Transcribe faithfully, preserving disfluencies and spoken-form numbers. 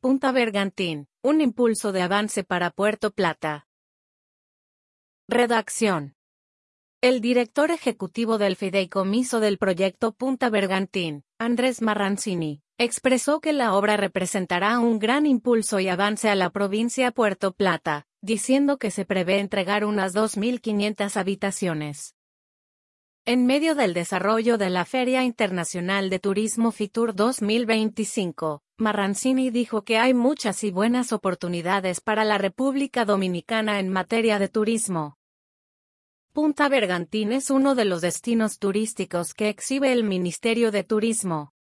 Punta Bergantín, un impulso de avance para Puerto Plata. Redacción. El director ejecutivo del Fideicomiso del proyecto Punta Bergantín, Andrés Marrancini, expresó que la obra representará un gran impulso y avance a la provincia Puerto Plata, diciendo que se prevé entregar unas dos mil quinientas habitaciones. En medio del desarrollo de la Feria Internacional de Turismo Fitur dos mil veinticinco, Marrancini dijo que hay muchas y buenas oportunidades para la República Dominicana en materia de turismo. Punta Bergantín es uno de los destinos turísticos que exhibe el Ministerio de Turismo.